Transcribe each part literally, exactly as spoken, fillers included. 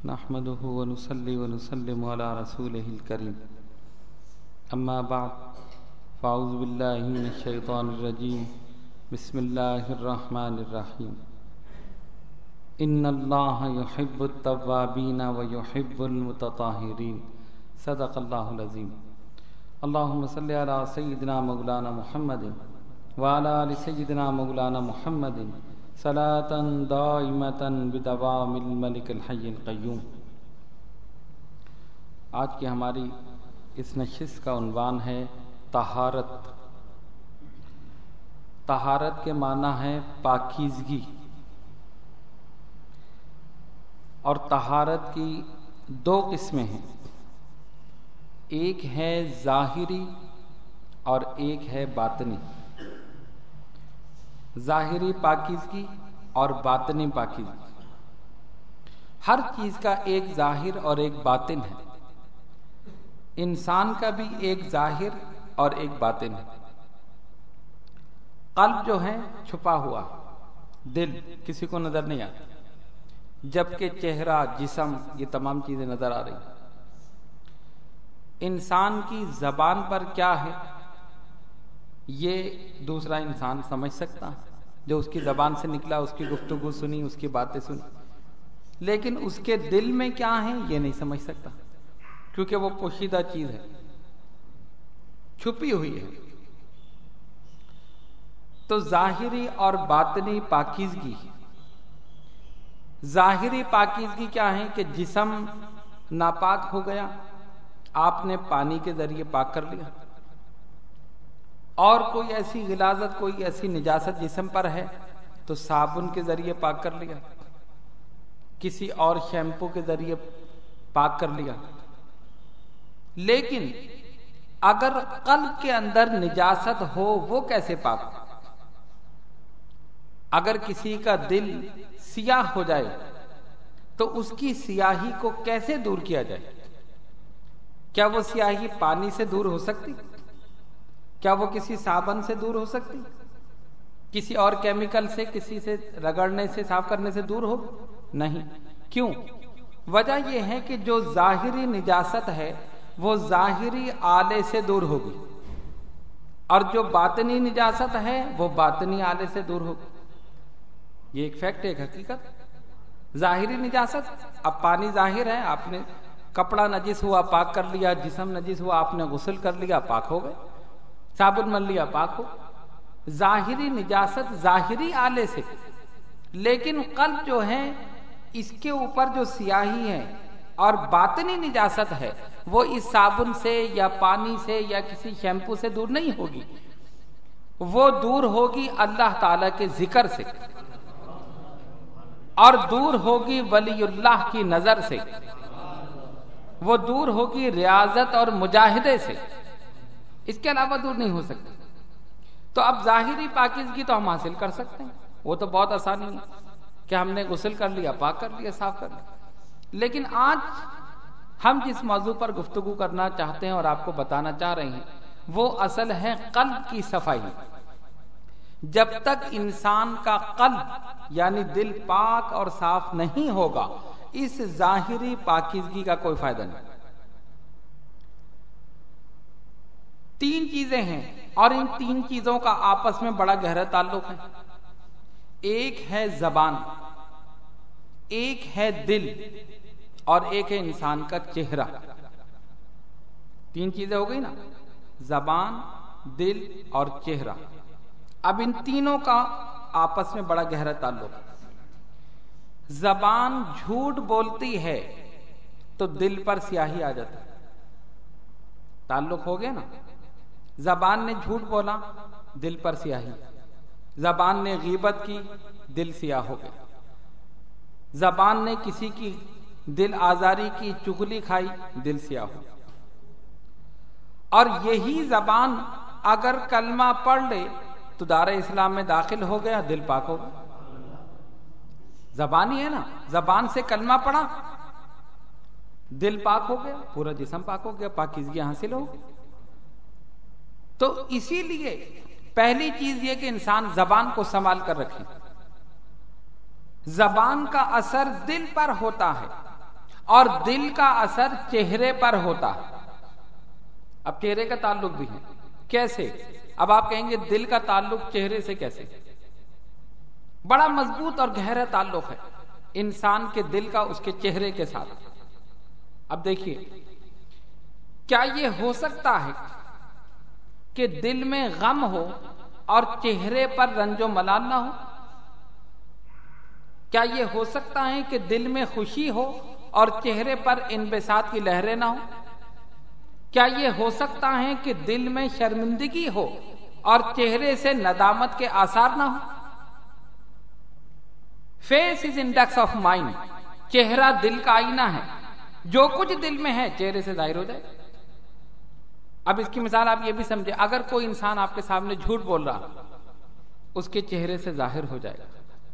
نحمده ونصلي ونسلم على رسوله الكريم اما بعد فاعوذ بالله من الشيطان الرجيم بسم الله الرحمن الرحيم ان الله يحب التوابين ويحب المتطهرين صدق الله العظيم اللهم صل على سيدنا مولانا محمد وعلى آل سيدنا مولانا محمد صلاة دائمة بدوام الملک الحی القیوم۔ آج کی ہماری اس نشست کا عنوان ہے طہارت۔ طہارت کے معنی ہے پاکیزگی، اور طہارت کی دو قسمیں ہیں، ایک ہے ظاہری اور ایک ہے باطنی۔ ظاہری پاکیزگی اور باطنی پاکیزگی، ہر چیز کا ایک ظاہر اور ایک باطن ہے۔ انسان کا بھی ایک ظاہر اور ایک باطن ہے۔ قلب جو ہے چھپا ہوا، دل کسی کو نظر نہیں آتا، جبکہ چہرہ، جسم، یہ تمام چیزیں نظر آ رہی ہیں۔ انسان کی زبان پر کیا ہے یہ دوسرا انسان سمجھ سکتا، جو اس کی زبان سے نکلا، اس کی گفتگو سنی، اس کی باتیں سنی، لیکن اس کے دل میں کیا ہے یہ نہیں سمجھ سکتا، کیونکہ وہ پوشیدہ چیز ہے، چھپی ہوئی ہے۔ تو ظاہری اور باطنی پاکیزگی، ظاہری پاکیزگی کیا ہے کہ جسم ناپاک ہو گیا، آپ نے پانی کے ذریعے پاک کر لیا، اور کوئی ایسی غلاظت، کوئی ایسی نجاست جسم پر ہے تو صابن کے ذریعے پاک کر لیا، کسی اور شیمپو کے ذریعے پاک کر لیا۔ لیکن اگر قلب کے اندر نجاست ہو، وہ کیسے پاک؟ اگر کسی کا دل سیاہ ہو جائے تو اس کی سیاہی کو کیسے دور کیا جائے؟ کیا وہ سیاہی پانی سے دور ہو سکتی؟ کیا وہ کسی صابن سے دور ہو سکتی؟ کسی اور کیمیکل سے، کسی سے رگڑنے سے، صاف کرنے سے دور ہو؟ نہیں۔ کیوں؟ وجہ یہ ہے کہ جو ظاہری نجاست ہے وہ ظاہری آلے سے دور ہوگی، اور جو باطنی نجاست ہے وہ باطنی آلے سے دور ہوگی۔ یہ ایک فیکٹ ہے، ایک حقیقت۔ ظاہری نجاست، اب پانی ظاہر ہے، آپ نے کپڑا نجس ہوا پاک کر لیا، جسم نجس ہوا آپ نے غسل کر لیا، پاک ہو گئے، صابن مل لیا، پاک ہو۔ ظاہری نجاست ظاہری آلے سے، لیکن قلب جو ہے اس کے اوپر جو سیاہی ہے اور باطنی نجاست ہے وہ اس صابن سے یا پانی سے یا کسی شیمپو سے دور نہیں ہوگی، وہ دور ہوگی اللہ تعالی کے ذکر سے، اور دور ہوگی ولی اللہ کی نظر سے، وہ دور ہوگی ریاضت اور مجاہدے سے، اس کے علاوہ دور نہیں ہو سکتی۔ تو اب ظاہری پاکیزگی تو ہم حاصل کر سکتے ہیں، وہ تو بہت آسانی ہے کہ ہم نے غسل کر لیا، پاک کر لیا، صاف کر لیا۔ لیکن آج ہم جس موضوع پر گفتگو کرنا چاہتے ہیں اور آپ کو بتانا چاہ رہے ہیں وہ اصل ہے قلب کی صفائی۔ جب تک انسان کا قلب یعنی دل پاک اور صاف نہیں ہوگا، اس ظاہری پاکیزگی کا کوئی فائدہ نہیں۔ تین چیزیں ہیں اور ان تین چیزوں کا آپس میں بڑا گہرا تعلق ہے۔ ایک ہے زبان، ایک ہے دل، اور ایک ہے انسان کا چہرہ۔ تین چیزیں ہو گئی نا، زبان، دل اور چہرہ۔ اب ان تینوں کا آپس میں بڑا گہرا تعلق ہے۔ زبان جھوٹ بولتی ہے تو دل پر سیاہی آ جاتی ہے، تعلق ہو گیا نا۔ زبان نے جھوٹ بولا، دل پر سیاہی۔ زبان نے غیبت کی، دل سیاہ ہو گیا۔ زبان نے کسی کی دل آزاری کی، چغلی کھائی، دل سیاہ ہو گیا۔ اور یہی زبان اگر کلمہ پڑھ لے تو دار اسلام میں داخل ہو گیا، دل پاک ہو گیا۔ زبان ہی ہے نا، زبان سے کلمہ پڑھا، دل پاک ہو گیا، پورا جسم پاک ہو گیا، پاکیزگی حاصل ہو گئی۔ تو اسی لیے پہلی چیز یہ کہ انسان زبان کو سنبھال کر رکھے۔ زبان کا اثر دل پر ہوتا ہے، اور دل کا اثر چہرے پر ہوتا ہے۔ اب چہرے کا تعلق بھی ہے، کیسے؟ اب آپ کہیں گے دل کا تعلق چہرے سے کیسے؟ بڑا مضبوط اور گہرا تعلق ہے انسان کے دل کا اس کے چہرے کے ساتھ۔ اب دیکھیے، کیا یہ ہو سکتا ہے کہ دل میں غم ہو اور چہرے پر رنج و ملال نہ ہو؟ کیا یہ ہو سکتا ہے کہ دل میں خوشی ہو اور چہرے پر انبساط کی لہریں نہ ہو؟ کیا یہ ہو سکتا ہے کہ دل میں شرمندگی ہو اور چہرے سے ندامت کے آثار نہ ہو؟ Face is index of mind, چہرہ دل کا آئینہ ہے، جو کچھ دل میں ہے چہرے سے ظاہر ہو جائے۔ اب اس کی مثال آپ یہ بھی سمجھے، اگر کوئی انسان آپ کے سامنے جھوٹ بول رہا اس کے چہرے سے ظاہر ہو جائے گا،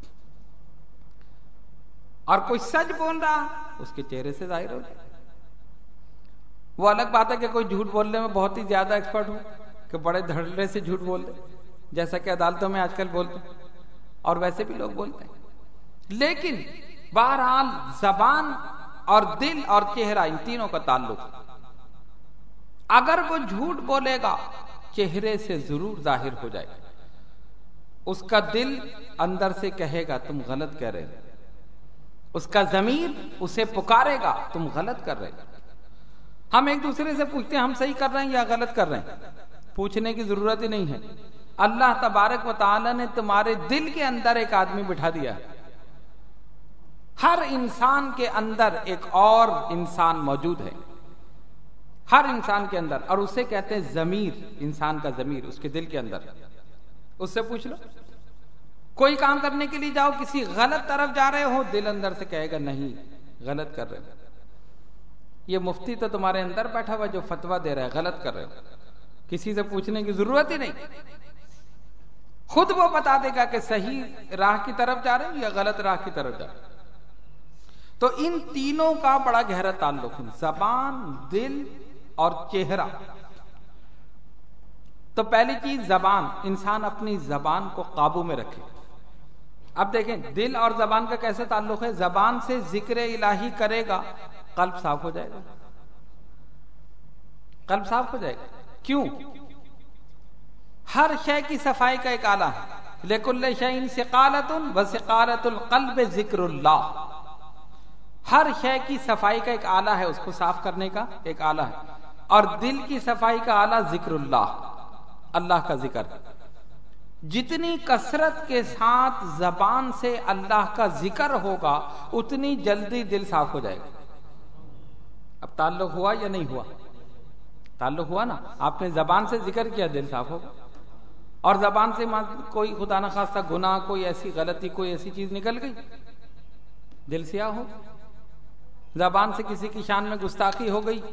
اور کوئی سچ بول رہا اس کے چہرے سے ظاہر ہو جائے گا۔ وہ الگ بات ہے کہ کوئی جھوٹ بولنے میں بہت ہی زیادہ ایکسپرٹ ہو کہ بڑے دھڑلے سے جھوٹ بول دے، جیسا کہ عدالتوں میں آج کل بولتے ہیں، اور ویسے بھی لوگ بولتے ہیں۔ لیکن بہرحال زبان اور دل اور چہرہ ان تینوں کا تعلق، اگر وہ جھوٹ بولے گا چہرے سے ضرور ظاہر ہو جائے گا، اس کا دل اندر سے کہے گا تم غلط کہہ رہے ہو، اس کا ضمیر اسے پکارے گا تم غلط کر رہے ہو۔ ہم ایک دوسرے سے پوچھتے ہیں ہم صحیح کر رہے ہیں یا غلط کر رہے ہیں، پوچھنے کی ضرورت ہی نہیں ہے۔ اللہ تبارک و تعالی نے تمہارے دل کے اندر ایک آدمی بٹھا دیا ہے۔ ہر انسان کے اندر ایک اور انسان موجود ہے، ہر انسان کے اندر، اور اسے کہتے ہیں ضمیر، انسان کا ضمیر اس کے دل کے اندر۔ اس سے پوچھ لو، کوئی کام کرنے کے لیے جاؤ، کسی غلط طرف جا رہے ہو، دل اندر سے کہے گا نہیں غلط کر رہے ہو۔ یہ مفتی تو تمہارے اندر بیٹھا ہوا جو فتویٰ دے رہا ہے غلط کر رہے ہو، کسی سے پوچھنے کی ضرورت ہی نہیں، خود وہ بتا دے گا کہ صحیح راہ کی طرف جا رہے ہو یا غلط راہ کی طرف جا رہے ہو۔ تو ان تینوں کا بڑا گہرا تعلق ہے، زبان، دل اور چہرہ۔ تو پہلی چیز زبان، انسان اپنی زبان کو قابو میں رکھے۔ اب دیکھیں دل اور زبان کا کیسے تعلق ہے؟ زبان سے ذکر الہی کرے گا قلب صاف ہو جائے گا، قلب صاف ہو جائے گا۔ کیوں؟ ہر شے کی صفائی کا ایک آلہ ہے، لِكُلِّ شَيْءٍ سِقَالَةٌ وَسِقَالَةُ الْقَلْبِ ذِكْرُ اللَّهِ۔ ہر شے کی صفائی کا ایک آلہ ہے، اس کو صاف کرنے کا ایک آلہ ہے، اور دل کی صفائی کا آلہ ذکر اللہ، اللہ کا ذکر۔ جتنی کثرت کے ساتھ زبان سے اللہ کا ذکر ہوگا اتنی جلدی دل صاف ہو جائے گا۔ اب تعلق ہوا یا نہیں ہوا؟ تعلق ہوا نا، آپ نے زبان سے ذکر کیا دل صاف ہوگا، اور زبان سے کوئی خدا نخواستہ گناہ، کوئی ایسی غلطی، کوئی ایسی چیز نکل گئی، دل سیاہ ہو۔ زبان سے کسی کی شان میں گستاخی ہو گئی،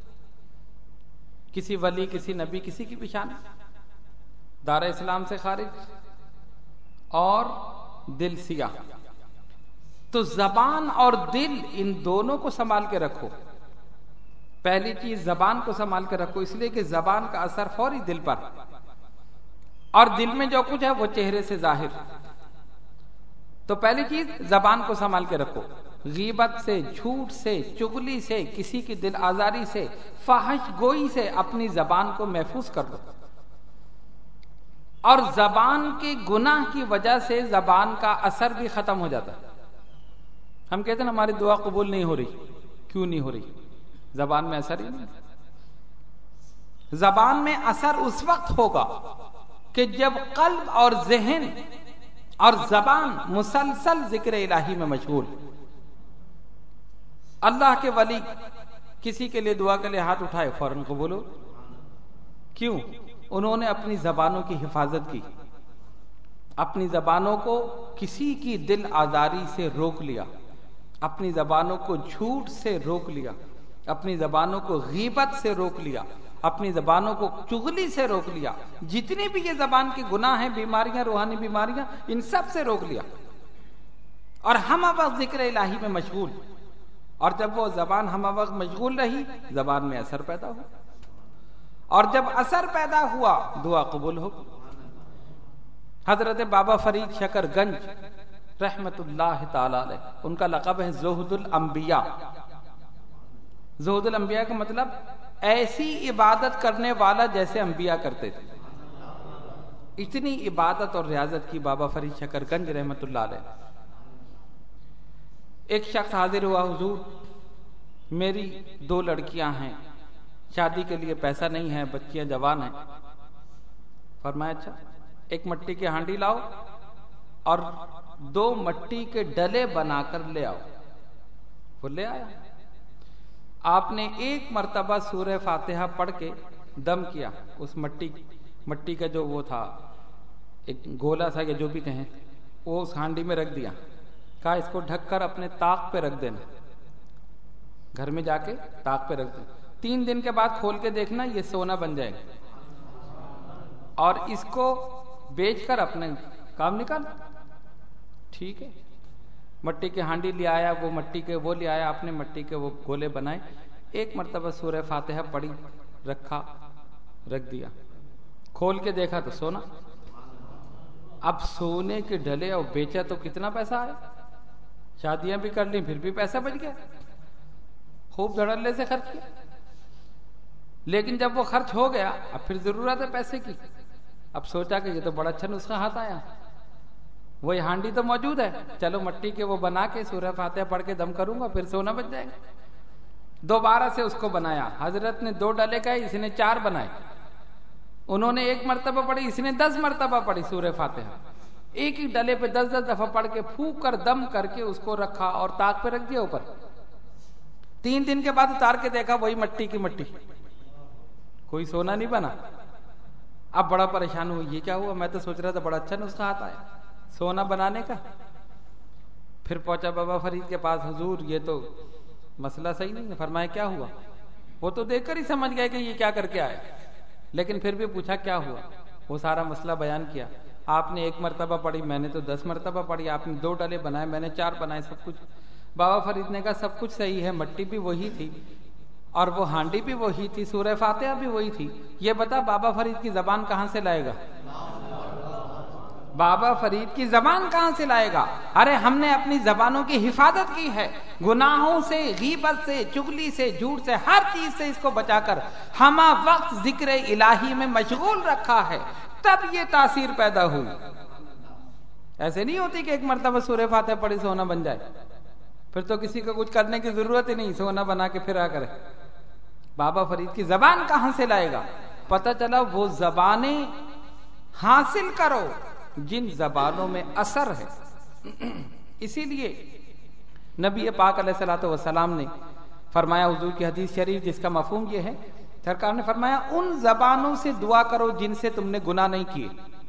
کسی ولی، کسی نبی، کسی کی بھی شان دار اسلام سے خارج، اور دل سیاہ۔ تو زبان اور دل ان دونوں کو سنبھال کے رکھو۔ پہلی چیز زبان کو سنبھال کے رکھو، اس لیے کہ زبان کا اثر فوری دل پر، اور دل میں جو کچھ ہے وہ چہرے سے ظاہر۔ تو پہلی چیز زبان کو سنبھال کے رکھو، غیبت سے، جھوٹ سے، چغلی سے، کسی کی دل آزاری سے، فحش گوئی سے اپنی زبان کو محفوظ کر لو۔ اور زبان کے گناہ کی وجہ سے زبان کا اثر بھی ختم ہو جاتا ہے۔ ہم کہتے ہیں ہماری دعا قبول نہیں ہو رہی، کیوں نہیں ہو رہی؟ زبان میں اثر ہی نہیں۔ زبان میں اثر اس وقت ہوگا کہ جب قلب اور ذہن اور زبان مسلسل ذکر الہی میں مشغول۔ اللہ کے ولی کسی کے لیے دعا کے لیے ہاتھ اٹھائے فوراً قبول ہو۔ کیوں؟ انہوں نے اپنی زبانوں کی حفاظت کی، اپنی زبانوں کو کسی کی دل آزاری سے روک لیا، اپنی زبانوں کو جھوٹ سے روک لیا، اپنی زبانوں کو غیبت سے روک لیا، اپنی زبانوں کو چغلی سے روک لیا، جتنی بھی یہ زبان کے گناہ ہیں، بیماریاں، روحانی بیماریاں، ان سب سے روک لیا، اور ہم وقت ذکر الہی میں مشغول۔ اور جب وہ زبان ہم وقت مشغول رہی، زبان میں اثر پیدا ہوا، اور جب اثر پیدا ہوا دعا قبول ہو۔ حضرت بابا فرید شکر گنج رحمت اللہ تعالی علیہ، ان کا لقب ہے زہد الانبیاء، زہد الانبیاء کا مطلب ایسی عبادت کرنے والا جیسے انبیاء کرتے تھے. اتنی عبادت اور ریاضت کی بابا فرید شکرگنج رحمت اللہ علیہ. ایک شخص حاضر ہوا، حضور میری دو لڑکیاں ہیں، شادی کے لیے پیسہ نہیں ہے، بچیاں جوان ہیں. فرمایا اچھا ایک مٹی کی ہانڈی لاؤ اور دو مٹی کے ڈلے بنا کر لے آؤ. وہ لے آیا. آپ نے ایک مرتبہ سورہ فاتحہ پڑھ کے دم کیا، اس مٹی مٹی کا جو وہ تھا ایک گولا سا یا جو بھی کہیں، وہ اس ہانڈی میں رکھ دیا. کہا اس کو ڈھک کر اپنے طاق پہ رکھ دینا، گھر میں جا کے طاق پہ رکھ دینا. تین دن کے بعد کھول کے دیکھنا یہ سونا بن جائے گا، اور اس کو بیچ کر اپنے کام نکال. ٹھیک ہے. مٹی کی ہانڈی لے آیا، وہ مٹی کے وہ لے آیا، اپنے مٹی کے وہ گولے بنائے. ایک مرتبہ سورہ فاتحہ پڑھی، رکھا، رکھ دیا. کھول کے دیکھا تو سونا. اب سونے کے ڈلے اور بیچا تو کتنا پیسہ آیا. شادیاں بھی کر لیں پھر بھی پیسہ بچ گیا، خوب دھڑلے سے خرچ کیا. لیکن جب وہ خرچ ہو گیا اب پھر ضرورت ہے پیسے کی. اب سوچا کہ یہ تو بڑا اچھا نسخہ ہاتھ آیا، وہی ہانڈی تو موجود ہے، چلو مٹی کے وہ بنا کے سورہ فاتحہ پڑھ کے دم کروں گا پھر سونا بچ جائے گا. دوبارہ سے اس کو بنایا. حضرت نے دو ڈلے کہے، اس نے چار بنائے. انہوں نے ایک مرتبہ پڑھی، اس نے دس مرتبہ پڑھی سورہ فاتحہ. ایک ہی ڈلے پہ دس دس دفعہ پڑھ کے پھونک کر دم کر کے اس کو رکھا اور طاق پہ رکھ دیا اوپر. تین دن کے بعد اتار کے دیکھا وہی مٹی کی مٹی، کوئی سونا نہیں بنا. اب بڑا پریشان ہوا، یہ کیا ہوا؟ میں تو سوچ رہا تھا بڑا اچھا نسخہ آتا ہے سونا بنانے کا. پھر پہنچا بابا فرید کے پاس، حضور یہ تو مسئلہ صحیح نہیں ہے. فرمایا کیا ہوا؟ وہ تو دیکھ کر ہی سمجھ گئے کہ یہ کیا کر کے آئے، لیکن پھر بھی پوچھا کیا ہوا. وہ سارا مسئلہ بیان کیا. آپ نے ایک مرتبہ پڑھی، میں نے تو دس مرتبہ پڑھی. آپ نے دو ڈلے بنائے، میں نے چار بنائے. سب کچھ بابا فرید نے کہا سب کچھ صحیح ہے، مٹی بھی وہی تھی اور وہ ہانڈی بھی وہی تھی، سورہ فاتحہ بھی وہی تھی. یہ بتا بابا فرید کی زبان کہاں سے لائے گا؟ بابا فرید کی زبان کہاں سے لائے گا؟ ارے ہم نے اپنی زبانوں کی حفاظت کی ہے، گناہوں سے، غیبت سے، چگلی سے، جھوٹ سے، ہر چیز سے اس کو بچا کر ہمہ وقت ذکر الہی میں مشغول رکھا ہے، تب یہ تاثیر پیدا ہوئی. ایسے نہیں ہوتی کہ ایک مرتبہ سورہ فاتحہ پڑھی سونا بن جائے، پھر تو کسی کو کچھ کرنے کی ضرورت ہی نہیں، سونا بنا کے پھرا کرے. بابا فرید کی زبان کہاں سے لائے گا؟ پتہ چلا وہ زبانیں حاصل کرو جن زبانوں میں اثر ہے. اسی لیے نبی پاک علیہ الصلوۃ والسلام نے فرمایا، حضور کی حدیث شریف جس کا مفہوم یہ ہے، سرکار نے فرمایا ان زبانوں سے دعا کرو جن سے تم نے گناہ نہیں کیے.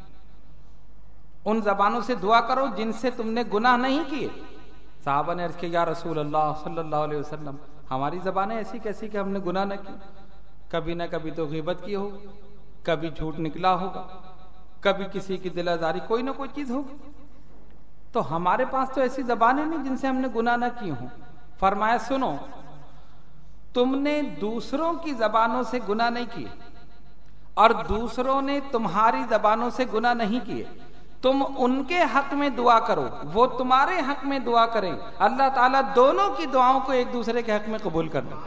ان زبانوں سے دعا کرو جن سے تم نے گناہ نہیں کیے. صحابہ نے عرض کیا یا رسول اللہ صلی اللہ علیہ وسلم، ہماری زبانیں ایسی کیسی کہ ہم نے گناہ نہ کی؟ کبھی نہ کبھی تو غیبت کی ہوگی، کبھی جھوٹ نکلا ہوگا، کبھی کسی کی دل آزاری، کوئی نہ کوئی چیز ہوگی. تو ہمارے پاس تو ایسی زبانیں نہیں جن سے ہم نے گناہ نہ کی ہوں. فرمایا سنو، تم نے دوسروں کی زبانوں سے گناہ نہیں کیے اور دوسروں نے تمہاری زبانوں سے گناہ نہیں کیے. تم ان کے حق میں دعا کرو، وہ تمہارے حق میں دعا کریں. اللہ تعالیٰ دونوں کی دعاؤں کو ایک دوسرے کے حق میں قبول کر لے.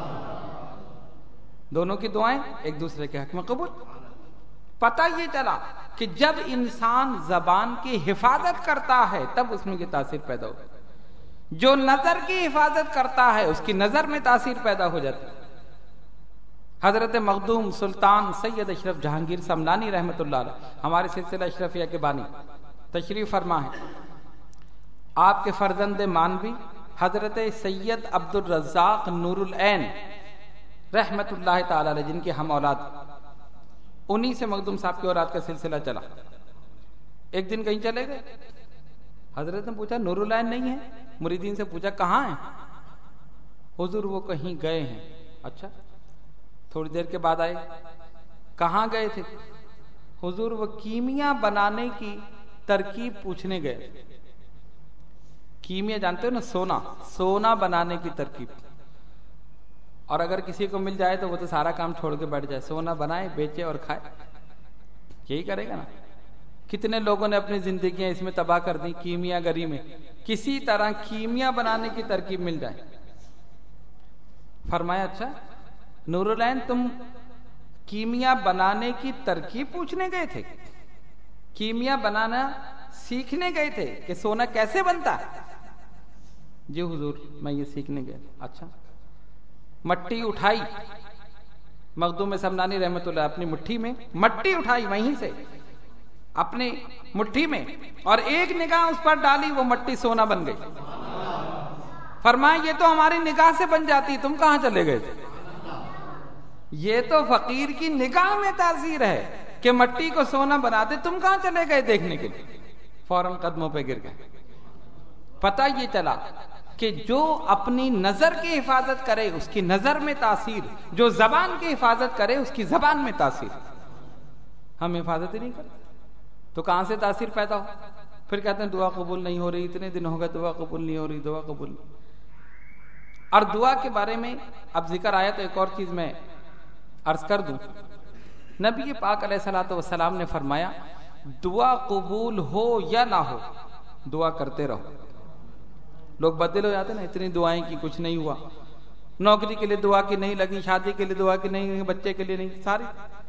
دونوں کی دعائیں ایک دوسرے کے حق میں قبول. پتہ یہ چلا کہ جب انسان زبان کی حفاظت کرتا ہے تب اس میں یہ تاثیر پیدا ہو. جو نظر کی حفاظت کرتا ہے اس کی نظر میں تاثیر پیدا ہو جاتی ہے. حضرت مخدوم سلطان سید اشرف جہانگیر سمنانی رحمت اللہ علیہ ہمارے سلسلہ اشرفیہ کے بانی تشریف فرما ہے. آپ کے فرزند مانوی حضرت سید عبد الرزاق نور العین رحمت اللہ تعالی علیہ، جن کے ہم اولاد، انہی سے مخدوم صاحب کی اولاد کا سلسلہ چلا. ایک دن کہیں چلے گئے، حضرت نے پوچھا نور العین نہیں ہے؟ مریدین سے پوچھا کہاں ہیں؟ حضور وہ کہیں گئے ہیں. اچھا. تھوڑی دیر کے بعد آئے، کہاں گئے تھے؟ حضور وہ کیمیا بنانے کی ترکیب پوچھنے گئے. کیمیا جانتے ہو نا، سونا سونا بنانے کی ترکیب. اور اگر کسی کو مل جائے تو وہ تو سارا کام چھوڑ کے بیٹھ جائے، سونا بنائے، بیچے اور کھائے. یہی کرے گا نا. کتنے لوگوں نے اپنی زندگیاں اس میں تباہ کر دی، کیمیا گری میں. کسی طرح کیمیا بنانے کی ترکیب مل جائے. فرمایا اچھا نور العین تم کیمیا بنانے کی ترکیب پوچھنے گئے تھے؟ کیمیا بنانا سیکھنے گئے تھے کہ سونا کیسے بنتا ہے؟ جی حضور میں یہ سیکھنے گیا. اچھا مٹی اٹھائی، مخدوم سمنانی رحمت اللہ اپنی مٹھی میں مٹی اٹھائی وہیں سے اپنی مٹھی میں اور ایک نگاہ اس پر ڈالی، وہ مٹی سونا بن گئی. فرمایا یہ تو ہماری نگاہ سے بن جاتی، تم کہاں چلے گئے تھے؟ یہ تو فقیر کی نگاہ میں تاثیر ہے کہ مٹی کو سونا بناتے، تم کہاں چلے گئے دیکھنے کے لیے؟ فوراً قدموں پہ گر گئے. پتہ یہ چلا کہ جو اپنی نظر کی حفاظت کرے اس کی نظر میں تاثیر، جو زبان کی حفاظت کرے اس کی زبان میں تاثیر. ہم حفاظت ہی نہیں کرتے تو کہاں سے تاثیر پیدا ہو؟ پھر کہتے ہیں دعا قبول نہیں ہو رہی، اتنے دن ہو گئے دعا قبول نہیں ہو رہی، دعا قبول نہیں. اور دعا کے بارے میں اب ذکر آیا تو ایک اور چیز میں عرض کر دوں. نبی پاک علیہ الصلوۃ والسلام نے فرمایا دعا قبول ہو یا نہ ہو دعا کرتے رہو. لوگ بدل ہو جاتے نا، اتنی دعائیں کی کچھ نہیں ہوا، نوکری کے لیے دعا کی نہیں لگی، شادی کے لیے دعا کی نہیں لگی، بچے کے لیے نہیں. ساری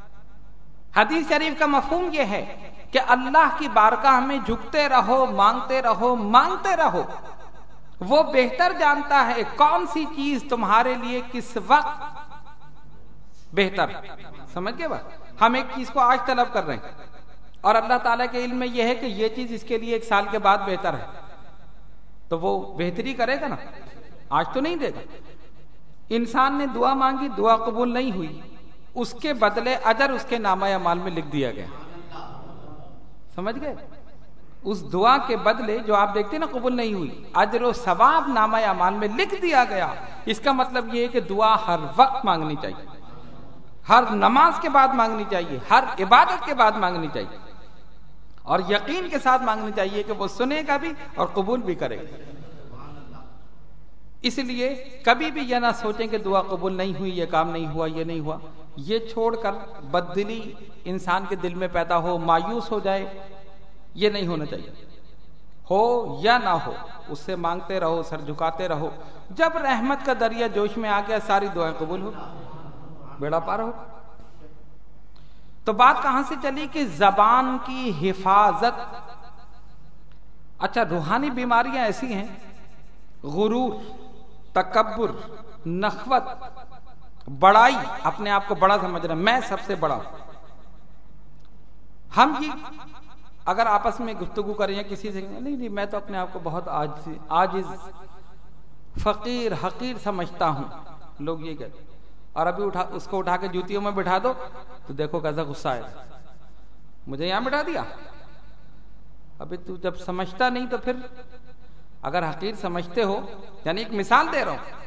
حدیث شریف کا مفہوم یہ ہے کہ اللہ کی بارگاہ میں جھکتے رہو، مانگتے رہو، مانگتے رہو. وہ بہتر جانتا ہے کون سی چیز تمہارے لیے کس وقت بہتر. سمجھ گئے بات؟ ہم ایک چیز کو آج طلب کر رہے ہیں اور اللہ تعالیٰ کے علم میں یہ ہے کہ یہ چیز اس کے لیے ایک سال کے بعد بہتر ہے، تو وہ بہتری کرے گا نا، آج تو نہیں دے گا. انسان نے دعا مانگی، دعا قبول نہیں ہوئی، اس کے بدلے اجر اس کے نامہ اعمال میں لکھ دیا گیا. سمجھ گئے؟ اس دعا کے بدلے جو آپ دیکھتے ہیں نا قبول نہیں ہوئی، اجر و ثواب نامہ اعمال میں لکھ دیا گیا. اس کا مطلب یہ ہے کہ دعا ہر وقت مانگنی چاہیے، ہر نماز کے بعد مانگنی چاہیے، ہر عبادت کے بعد مانگنی چاہیے، اور یقین کے ساتھ مانگنی چاہیے کہ وہ سنے گا بھی اور قبول بھی کرے گا. اس لیے کبھی بھی یہ نہ سوچیں کہ دعا قبول نہیں ہوئی، یہ کام نہیں ہوا، یہ نہیں ہوا. یہ چھوڑ کر بددلی انسان کے دل میں پیدا ہو، مایوس ہو جائے، یہ نہیں ہونا چاہیے. ہو یا نہ ہو اس سے مانگتے رہو، سر جھکاتے رہو. جب رحمت کا دریا جوش میں آ گیا ساری دعائیں قبول ہو، بیڑا پار ہو. تو بات کہاں سے چلی کہ زبان کی حفاظت. اچھا روحانی بیماریاں ایسی ہیں، غرور، تکبر، نخوت، بڑائی، اپنے آپ کو بڑا سمجھنا، میں سب سے بڑا. ہم یہ اگر آپس میں گفتگو کریں یا کسی سے نہیں نہیں میں تو اپنے آپ کو بہت عاجز عاجز فقیر حقیر سمجھتا ہوں، لوگ یہ کہتے. اور ابھی اٹھا اس کو اٹھا کے جوتیوں میں بٹھا دو تو دیکھو کیسا غصہ ہے، مجھے یہاں بٹھا دیا. ابھی تو جب سمجھتا نہیں تو پھر اگر حقیر سمجھتے ہو، یعنی ایک مثال دے رہا ہوں،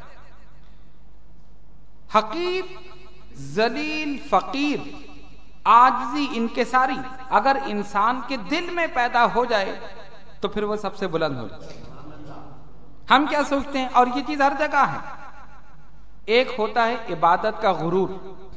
حقیر، ذلیل، فقیر، عاجزی، انکساری اگر انسان کے دل میں پیدا ہو جائے تو پھر وہ سب سے بلند ہو جائے. ہم کیا سوچتے ہیں، اور یہ چیز ہر جگہ ہے. ایک ہوتا ہے عبادت کا غرور،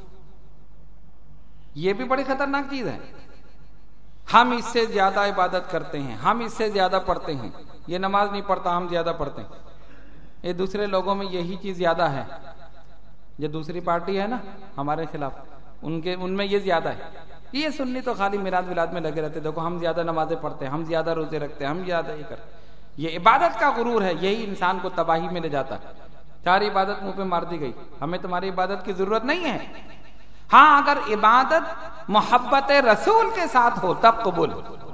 یہ بھی بڑی خطرناک چیز ہے. ہم اس سے زیادہ عبادت کرتے ہیں، ہم اس سے زیادہ پڑھتے ہیں، یہ نماز نہیں پڑھتا ہم زیادہ پڑھتے ہیں. یہ دوسرے لوگوں میں یہی چیز زیادہ ہے، جو دوسری پارٹی ہے نا ہمارے خلاف، ان کے ان میں یہ زیادہ ہے. یہ سنی تو خالی میلاد ولاد میں لگے رہتے، دیکھو ہم زیادہ نمازیں پڑھتے ہیں، ہم زیادہ روزے رکھتے ہیں، ہم زیادہ یہ کرتے. یہ عبادت کا غرور ہے، یہی انسان کو تباہی میں لے جاتا ہے. ساری عبادت منہ پہ مار دی گئی، ہمیں تمہاری عبادت کی ضرورت نہیں ہے. ہاں اگر عبادت محبت رسول کے ساتھ ہو تب قبول.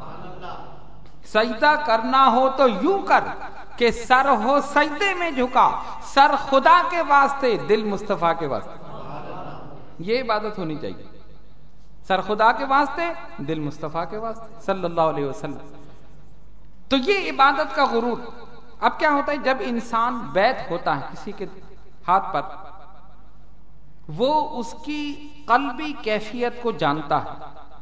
سجدہ کرنا ہو تو یوں کر کہ سر ہو سجدے میں جھکا، سر خدا کے واسطے، دل مصطفیٰ کے واسطے. یہ عبادت ہونی چاہیے، سر خدا کے واسطے، دل مصطفیٰ کے واسطے صلی اللہ علیہ وسلم. تو یہ عبادت کا غرور. اب کیا ہوتا ہے جب انسان بیعت ہوتا ہے کسی کے ہاتھ پر، وہ اس کی قلبی کیفیت کو جانتا ہے،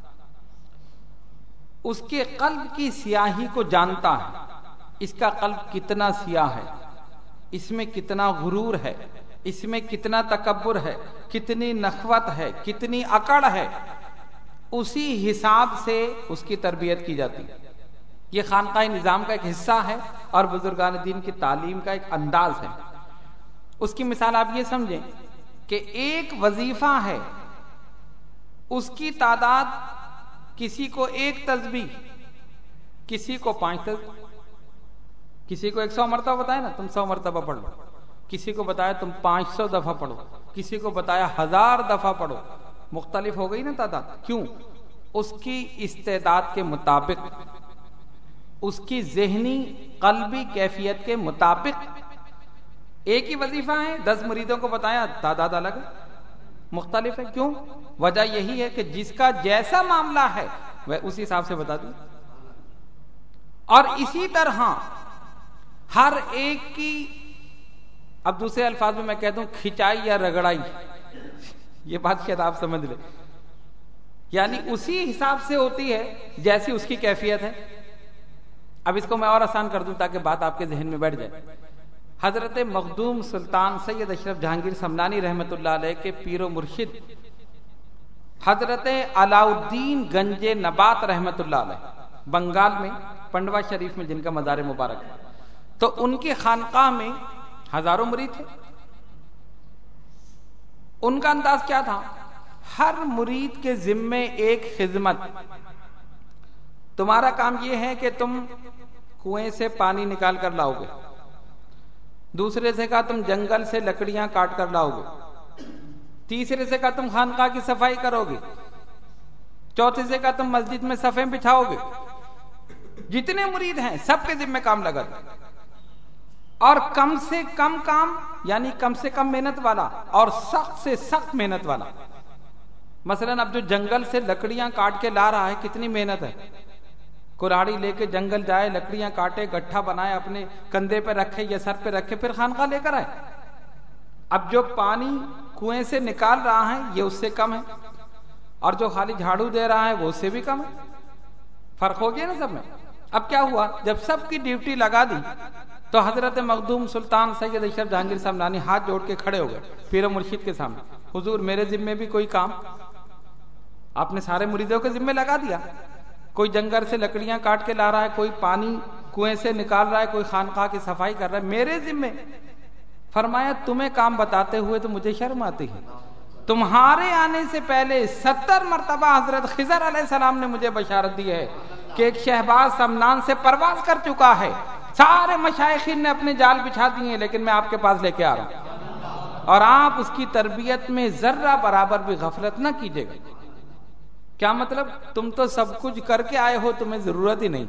اس کے قلب کی سیاہی کو جانتا ہے. اس کا قلب کتنا سیاہ ہے، اس میں کتنا غرور ہے، اس میں کتنا تکبر ہے، کتنی نخوت ہے، کتنی اکڑ ہے. اسی حساب سے اس کی تربیت کی جاتی ہے. یہ خانقاہ نظام کا ایک حصہ ہے اور بزرگان دین کی تعلیم کا ایک انداز ہے. اس کی مثال آپ یہ سمجھیں کہ ایک وظیفہ ہے، اس کی تعداد کسی کو ایک تسبیح، کسی کو پانچ تسبیح، کسی کو ایک سو مرتبہ بتایا نا تم سو مرتبہ پڑھ لو، کسی کو بتایا تم پانچ سو دفعہ پڑھو، کسی کو بتایا ہزار دفعہ پڑھو، مختلف ہو گئی نا تعداد. کیوں؟ اس کی استعداد کے مطابق، اس کی ذہنی قلبی کیفیت کے مطابق. ایک ہی وظیفہ ہے، دس مریدوں کو بتایا، تعداد الگ ہے، مختلف ہے. کیوں؟ وجہ یہی ہے کہ جس کا جیسا معاملہ ہے وہ اسی حساب سے بتا دوں. اور اسی طرح ہر ایک کی، اب دوسرے الفاظ میں میں کہتا ہوں کھچائی یا رگڑائی، یہ بات شاید آپ سمجھ لیں، یعنی اسی حساب سے ہوتی ہے جیسی اس کی کیفیت ہے. اب اس کو میں اور آسان کر دوں تاکہ بات آپ کے ذہن میں بیٹھ جائے. حضرت مخدوم سلطان سید اشرف جہانگیر سمنانی رحمۃ اللہ علیہ کے پیر و مرشد حضرت علاء الدین گنج نبات رحمۃ اللہ علیہ، بنگال میں پنڈوا شریف میں جن کا مزار مبارک ہے، تو ان کی خانقاہ میں ہزاروں مرید تھے. ان کا انداز کیا تھا؟ ہر مرید کے ذمے ایک خدمت. تمہارا کام یہ ہے کہ تم کنویں سے پانی نکال کر لاؤ گے، دوسرے سے کہا تم جنگل سے لکڑیاں کاٹ کر لاؤ گے، تیسرے سے کہا تم خانقاہ کی صفائی کرو گے، چوتھے سے کہا تم مسجد میں صفیں بچھاؤ گے. جتنے مرید ہیں سب کے ذمہ کام لگا دو، اور کم سے کم کام یعنی کم سے کم محنت والا اور سخت سے سخت محنت والا. مثلا اب جو جنگل سے لکڑیاں کاٹ کے لا رہا ہے کتنی محنت ہے، کراڑی لے کے جنگل جائے، لکڑیاں کاٹے، گٹھا بنائے، اپنے کندھے پہ رکھے یا سر پہ رکھے، پھر خانقاہ لے کر آئے. اب جو پانی کنویں سے نکال رہا ہے یہ اس سے کم ہے، اور جو خالی جھاڑو دے رہا ہے وہ اس سے بھی کم ہے. فرق ہو گیا نا سب میں. اب کیا ہوا، جب سب کی ڈیوٹی لگا دی تو حضرت مخدوم سلطان سید اشرف جہانگیر سمنانی ہاتھ جوڑ کے کھڑے ہو گئے پیر و مرشد کے سامنے. حضور میرے ذمے بھی کوئی کام؟ آپ نے سارے مریدوں کے ذمے لگا دیا. کوئی جنگل سے لکڑیاں کاٹ کے لا رہا ہے، کوئی پانی کنویں سے نکال رہا ہے، کوئی خانقاہ کی صفائی کر رہا ہے، میرے ذمے. فرمایا تمہیں کام بتاتے ہوئے تو مجھے شرم آتی ہے. تمہارے آنے سے پہلے ستر مرتبہ حضرت خضر علیہ السلام نے مجھے بشارت دی ہے کہ ایک شہباز سمنان سے پرواز کر چکا ہے. سارے مشائخین نے اپنے جال بچھا دیے ہیں، لیکن میں آپ کے پاس لے کے آ رہا ہوں، اور آپ اس کی تربیت میں ذرہ برابر بھی غفلت نہ کیجیے گا. کیا مطلب؟ تم تو سب کچھ کر کے آئے ہو، تمہیں ضرورت ہی نہیں.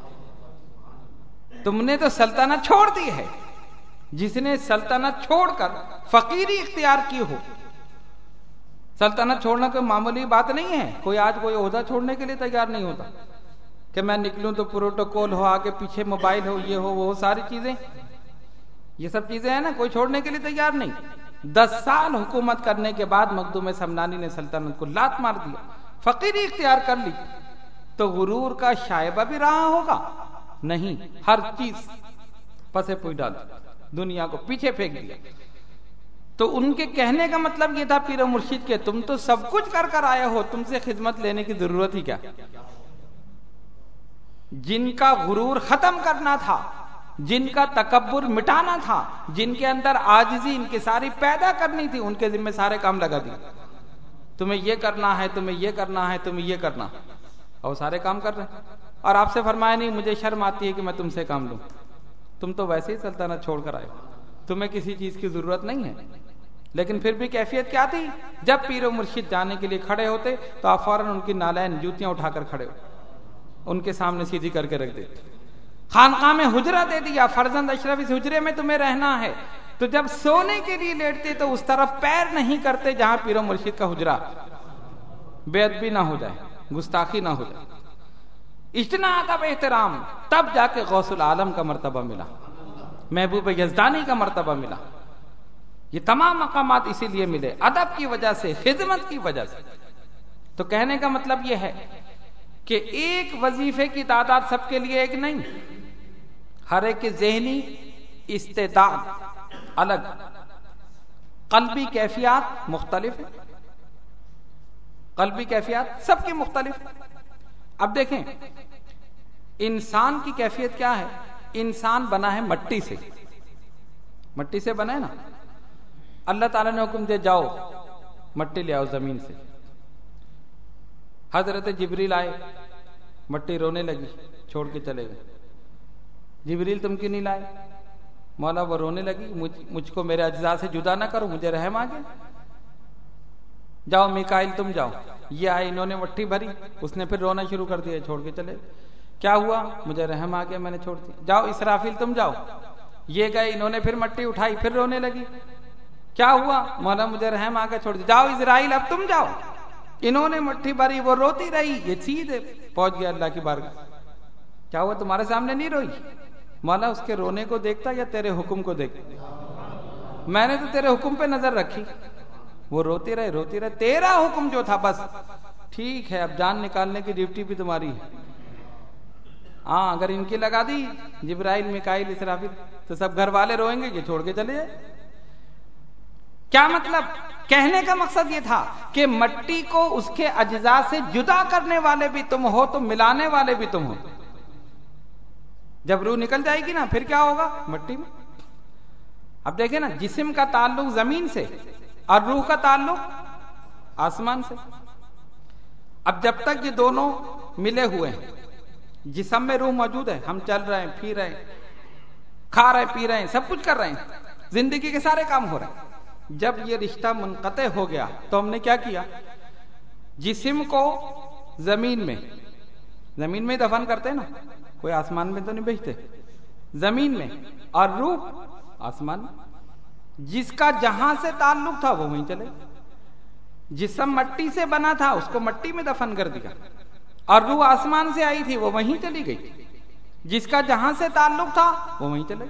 تم نے تو سلطنت چھوڑ دی ہے. جس نے سلطنت چھوڑ کر فقیری اختیار کی ہو، سلطنت چھوڑنا کوئی معمولی بات نہیں ہے. کوئی آج کوئی عہدہ چھوڑنے کے لیے تیار نہیں ہوتا کہ میں نکلوں تو پروٹوکول ہو، آگے پیچھے موبائل ہو، یہ ہو، وہ ساری چیزیں، یہ سب چیزیں ہیں نا، کوئی چھوڑنے کے لیے تیار نہیں. دس سال حکومت کرنے کے بعد مخدوم سمنانی نے سلطنت کو لات مار دیا، فقیری اختیار کر لی. تو غرور کا شائبہ بھی رہا ہوگا؟ نہیں، ہر چیز پسے پوئی ڈال دی، دنیا کو پیچھے پھینک دیا. تو ان کے کہنے کا مطلب یہ تھا پیر و مرشد کے، تم تو سب کچھ کر کر آئے ہو، تم سے خدمت لینے کی ضرورت ہی کیا. جن کا غرور ختم کرنا تھا، جن کا تکبر مٹانا تھا، جن کے اندر عاجزی انکساری پیدا کرنی تھی، ان کے ذمہ سارے کام لگا دیے. تمہیں یہ کرنا ہے، تمہیں یہ کرنا ہے، تمہیں یہ کرنا ہے، اور سارے کام کر رہے ہیں. اور آپ سے فرمایا نہیں مجھے شرم آتی ہے کہ میں تم سے کام لوں، تم تو ویسے ہی سلطنت چھوڑ کر آئے، تمہیں کسی چیز کی ضرورت نہیں ہے. لیکن پھر بھی کیفیت کیا تھی؟ جب پیر و مرشد جانے کے لیے کھڑے ہوتے تو آپ فوراً ان کی نالین جوتیاں اٹھا کر کھڑے ہو، ان کے سامنے سیدھی کر کے رکھ دیتے. خانقاہ میں حجرہ دے دیا، فرزند اشرف اس حجرے میں تمہیں رہنا ہے. تو جب سونے کے لیے لیٹتے تو اس طرف پیر نہیں کرتے جہاں پیر و مرشد کا حجرہ، بے ادبی نہ ہو جائے، گستاخی نہ ہو جائے. اجتناء ادب احترام، تب جا کے غوث العالم کا مرتبہ ملا، محبوب یزدانی کا مرتبہ ملا. یہ تمام مقامات اسی لیے ملے، ادب کی وجہ سے، خدمت کی وجہ سے. تو کہنے کا مطلب یہ ہے کہ ایک وظیفے کی تعداد سب کے لیے ایک نہیں، ہر ایک کی ذہنی استعداد الگ، قلبی کیفیات مختلف ہے، قلبی کیفیات سب کی مختلف. اب دیکھیں انسان کی کیفیت کیا ہے. انسان بنا ہے مٹی سے، مٹی سے بنا ہے نا. اللہ تعالیٰ نے حکم دیا جاؤ مٹی لے آؤ زمین سے. حضرت جبریل آئے, مٹی رونے لگی, چھوڑ کے چلے گئے. جبریل تم کیوں نہیں لائے؟ مولا وہ رونے لگی, مجھ, مجھ کو میرے اجزاء سے جدا نہ کرو, مجھے رحم آ گیا. جاؤ میکائیل تم جاؤ. یہ آئے, انہوں نے مٹی بھری, اس نے پھر رونا شروع کر دیا, چھوڑ کے چلے. کیا ہوا؟ مجھے رحم آ گیا, میں نے چھوڑ دی. جاؤ اسرافیل تم جاؤ. یہ گئے, انہوں نے پھر مٹی اٹھائی, پھر رونے لگی. کیا ہوا؟ مولا مجھے رحم آ گیا, چھوڑ دی. جاؤ اسرائیل اب تم جاؤ. انہوں نے مٹی بھری, وہ روتی رہی, یہ سیدھے پہنچ گیا اللہ کی بارگاہ. کیا ہوا تمہارے سامنے نہیں روئی؟ مولا اس کے رونے کو دیکھتا یا تیرے حکم کو دیکھتا؟ میں نے تو تیرے حکم پہ نظر رکھی. وہ روتی رہے روتی رہے, تیرا حکم جو تھا بس ٹھیک ہے, اب جان نکالنے کی ڈیوٹی بھی تمہاری ہے. ہاں اگر ان کی لگا دی جبرائیل میکائیل اسرافیل تو سب گھر والے روئیں گے, یہ چھوڑ کے چلے جائے. کیا مطلب؟ کہنے کا مقصد یہ تھا کہ مٹی کو اس کے اجزاء سے جدا کرنے والے بھی تم ہو, تو ملانے والے بھی تم ہو. جب روح نکل جائے گی نا پھر کیا ہوگا مٹی میں؟ اب دیکھیں نا, جسم کا تعلق زمین سے اور روح کا تعلق آسمان سے. اب جب تک یہ دونوں ملے ہوئے ہیں, جسم میں روح موجود ہے, ہم چل رہے ہیں, پھر رہے ہیں, کھا رہے ہیں, پی رہے ہیں, سب کچھ کر رہے ہیں, زندگی کے سارے کام ہو رہے ہیں. جب یہ رشتہ منقطع ہو گیا تو ہم نے کیا کیا؟ جسم کو زمین میں زمین میں دفن کرتے نا, کوئی آسمان میں تو نہیں بھیجتے, زمین میں. اور روح آسمان میں. جس کا جہاں سے تعلق تھا وہ وہیں چلے. جسم مٹی سے بنا تھا, اس کو مٹی میں دفن کر دیا, اور روح آسمان سے آئی تھی, وہ وہیں چلی گئی. جس کا جہاں سے تعلق تھا وہ وہیں چلے.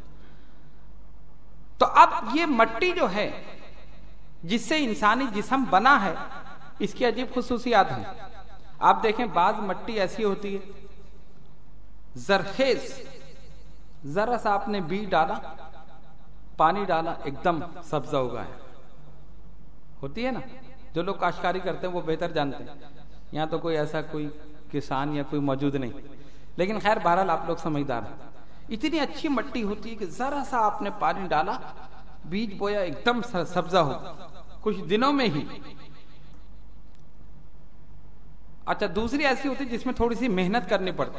تو اب یہ مٹی جو ہے جس سے انسانی جسم بنا ہے, اس کی عجیب خصوصیات ہیں. آپ دیکھیں بعض مٹی ایسی ہوتی ہے زرخیز, ذرا سا آپ نے بیج ڈالا, پانی ڈالا, ایک دم سبزہ ہوگا ہے. ہوتی ہے نا, جو لوگ کاشتکاری کرتے ہیں وہ بہتر جانتے ہیں. یہاں تو کوئی ایسا کوئی کسان یا کوئی موجود نہیں, لیکن خیر بہرحال آپ لوگ سمجھدار ہیں. اتنی اچھی مٹی ہوتی ہے کہ ذرا سا آپ نے پانی ڈالا, بیج بویا, ایک دم سبزہ ہو کچھ دنوں میں ہی. اچھا دوسری ایسی ہوتی ہے جس میں تھوڑی سی محنت کرنی پڑتی.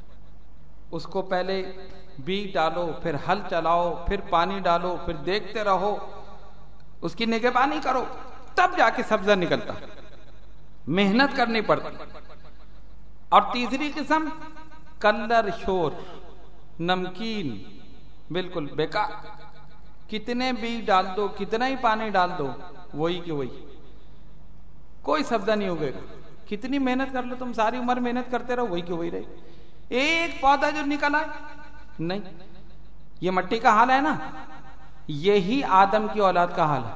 اس کو پہلے بیج ڈالو, پھر ہل چلاؤ, پھر پانی ڈالو, پھر دیکھتے رہو, اس کی نگہبانی کرو, تب جا کے سبزہ نکلتا. محنت کرنی پڑتی. اور تیسری قسم کلر شور, نمکین, بالکل بیکار. کتنے بیج ڈال دو, کتنا ہی پانی ڈال دو, وہی کہ وہی, کوئی سبزہ نہیں ہوگا. کتنی محنت کر لو تم, ساری عمر محنت کرتے رہو, وہی کہ وہی رہے. ایک پودا جو نکل آئے نہیں. یہ مٹی کا حال ہے نا, یہی آدم کی اولاد کا حال ہے.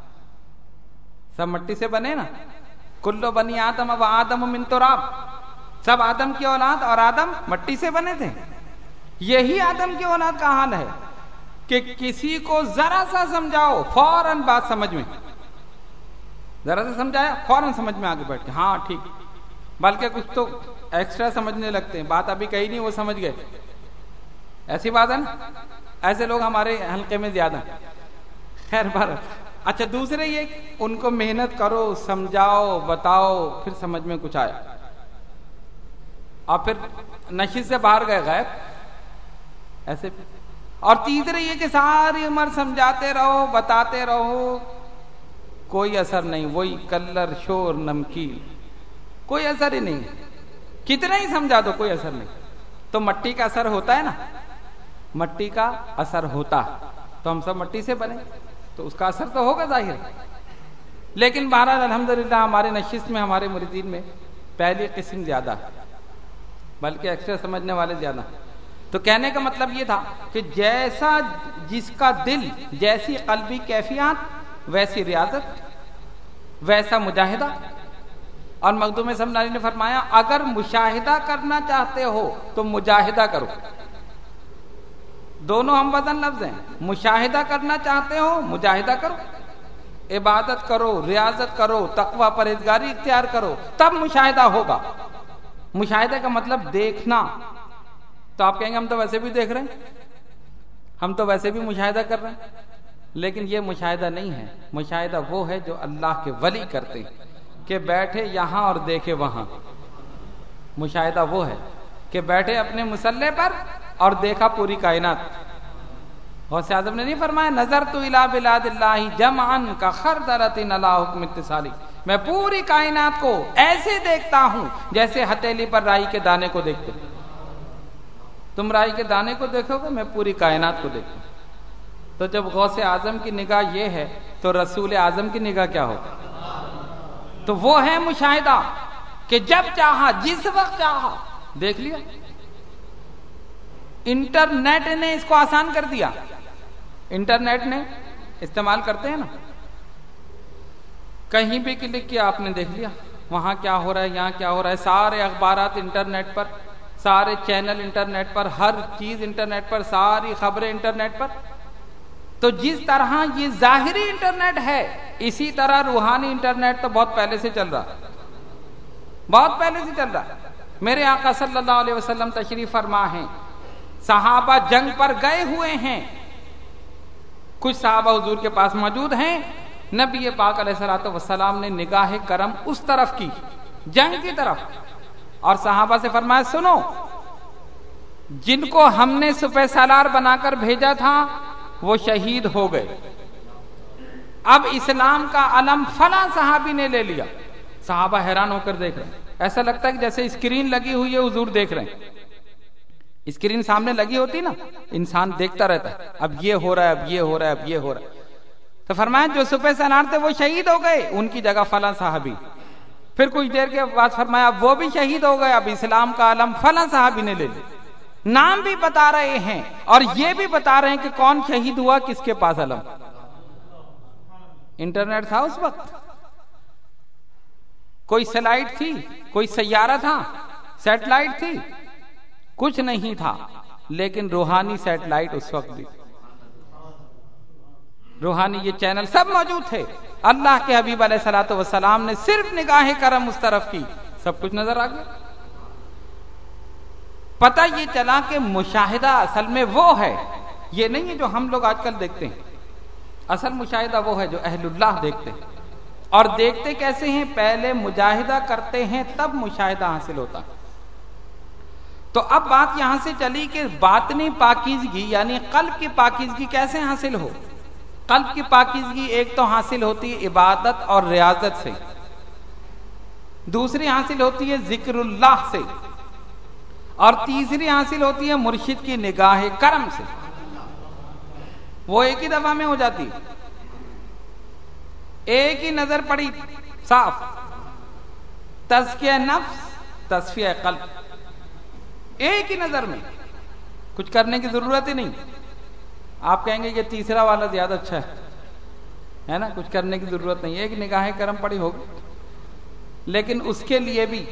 سب مٹی سے بنے نا, کلو بنی آدم و آدم من تراب, سب آدم کی اولاد, اور آدم مٹی سے بنے تھے. یہی آدم کی اولاد کا حال ہے کہ کسی کو ذرا سا سمجھاؤ فوراً بات سمجھ میں, ذرا سا سمجھایا فوراً سمجھ میں آگے بیٹھ کے ہاں ٹھیک, بلکہ کچھ تو ایکسٹرا سمجھنے لگتے ہیں, بات ابھی کہی نہیں وہ سمجھ گئے. ایسی بات ہے نا, ایسے لوگ ہمارے حلقے میں زیادہ ہیں. خیر بار. اچھا دوسرے یہ, ان کو محنت کرو, سمجھاؤ, بتاؤ, پھر سمجھ میں کچھ آیا, اور پھر نشست سے باہر گئے غائب ایسے. اور تیسرے یہ کہ ساری عمر سمجھاتے رہو, بتاتے رہو, کوئی اثر نہیں, وہی کلر شور نمکین, کوئی اثر ہی نہیں. کتنا ہی سمجھا دو کوئی اثر نہیں. تو مٹی کا اثر ہوتا ہے نا, مٹی کا اثر ہوتا, تو ہم سب مٹی سے بنے, تو اس کا اثر تو ہوگا ظاہر. لیکن بہرحال الحمدللہ ہمارے نشست میں, ہمارے مریدین میں پہلی قسم زیادہ ہے, بلکہ ایکسٹرا سمجھنے والے زیادہ. تو کہنے کا مطلب یہ تھا کہ جیسا جس کا دل, جیسی قلبی کیفیات ویسی ریاضت, ویسا مجاہدہ. اور مخدوم صاحب علی نے فرمایا اگر مشاہدہ کرنا چاہتے ہو تو مجاہدہ کرو. دونوں ہم وزن لفظ ہیں. مشاہدہ کرنا چاہتے ہو مجاہدہ کرو, عبادت کرو, ریاضت کرو, تقوی پرہیزگاری اختیار کرو, تب مشاہدہ ہوگا. مشاہدہ کا مطلب دیکھنا. تو آپ کہیں گے ہم تو ویسے بھی دیکھ رہے ہیں, ہم تو ویسے بھی مشاہدہ کر رہے ہیں, لیکن یہ مشاہدہ نہیں ہے. مشاہدہ وہ ہے جو اللہ کے ولی کرتے ہیں کہ بیٹھے یہاں اور دیکھے وہاں. مشاہدہ وہ ہے کہ بیٹھے اپنے مصلے پر اور دیکھا پوری کائنات. غوث اعظم نے نہیں فرمایا نظرت الی بلاد اللہ جمعا کخردلۃ علی حکم اتصالی، میں پوری کائنات کو ایسے دیکھتا ہوں جیسے ہتھیلی پر رائی کے دانے کو دیکھتے. تم رائی کے دانے کو دیکھو گے، میں پوری کائنات کو دیکھتا ہوں. تو جب غوث اعظم کی نگاہ یہ ہے تو رسول اعظم کی نگاہ کیا ہوگا؟ تو وہ ہے مشاہدہ کہ جب چاہا جس وقت چاہا دیکھ لیا. انٹرنیٹ نے اس کو آسان کر دیا. انٹرنیٹ نے استعمال کرتے ہیں نا، کہیں بھی کلک کیا آپ نے دیکھ لیا وہاں کیا ہو رہا ہے، یہاں کیا ہو رہا ہے. سارے اخبارات انٹرنیٹ پر، سارے چینل انٹرنیٹ پر، ہر چیز انٹرنیٹ پر، ساری خبریں انٹرنیٹ پر. تو جس طرح یہ ظاہری انٹرنیٹ ہے اسی طرح روحانی انٹرنیٹ تو بہت پہلے سے چل رہا بہت پہلے سے چل رہا ہے. میرے آقا صلی اللہ علیہ وسلم تشریف فرما ہیں، صحابہ جنگ پر گئے ہوئے ہیں، کچھ صحابہ حضور کے پاس موجود ہیں. نبی پاک علیہ الصلوۃ والسلام نے نگاہ کرم اس طرف کی، جنگ کی طرف، اور صحابہ سے فرمایا سنو، جن کو ہم نے سپہ سالار بنا کر بھیجا تھا وہ شہید ہو گئے، اب اسلام کا علم فلاں صحابی نے لے لیا. صحابہ حیران ہو کر دیکھ رہے ہیں، ایسا لگتا ہے کہ جیسے اسکرین لگی ہوئی ہے، حضور دیکھ رہے ہیں. اسکرین سامنے لگی ہوتی نا، انسان دیکھتا رہتا ہے، اب یہ ہو رہا ہے، اب یہ ہو رہا ہے، اب یہ ہو رہا ہے. تو فرمایا جو سپہ سالار تھے وہ شہید ہو گئے، ان کی جگہ فلاں صحابی. پھر کچھ دیر کے بعد فرمایا اب وہ بھی شہید ہو گئے، اب اسلام کا علم فلاں صحابی نے لے لیا. نام بھی بتا رہے ہیں اور یہ بھی بتا رہے ہیں کہ کون شہید ہوا، کس کے پاس علم. انٹرنیٹ تھا اس وقت، کوئی سیٹلائٹ تھی، کوئی سیارہ تھا، سیٹلائٹ تھی، کچھ نہیں تھا. لیکن روحانی سیٹلائٹ اس وقت بھی، روحانی یہ چینل سب موجود تھے. اللہ کے حبیب علیہ الصلوۃ والسلام نے صرف نگاہ کرم اس طرف کی، سب کچھ نظر آ گیا. پتہ یہ چلا کہ مشاہدہ اصل میں وہ ہے، یہ نہیں ہے جو ہم لوگ آج کل دیکھتے ہیں. اصل مشاہدہ وہ ہے جو اہل اللہ دیکھتے ہیں. اور دیکھتے کیسے ہیں؟ پہلے مجاہدہ کرتے ہیں تب مشاہدہ حاصل ہوتا. تو اب بات یہاں سے چلی کہ باطنی پاکیزگی یعنی قلب کی پاکیزگی کیسے حاصل ہو. قلب کی پاکیزگی ایک تو حاصل ہوتی ہے عبادت اور ریاضت سے، دوسری حاصل ہوتی ہے ذکر اللہ سے، اور تیسری حاصل ہوتی ہے مرشد کی نگاہ کرم سے. وہ ایک ہی دفعہ میں ہو جاتی، ایک ہی نظر پڑی صاف، تزکیہ نفس، تصفیہ قلب، ایک ہی نظر میں، کچھ کرنے کی ضرورت ہی نہیں. آپ کہیں گے کہ تیسرا والا زیادہ اچھا ہے ہے نا، کچھ کرنے کی ضرورت نہیں، ایک نگاہ کرم پڑی ہوگی. لیکن اس کے لیے بھی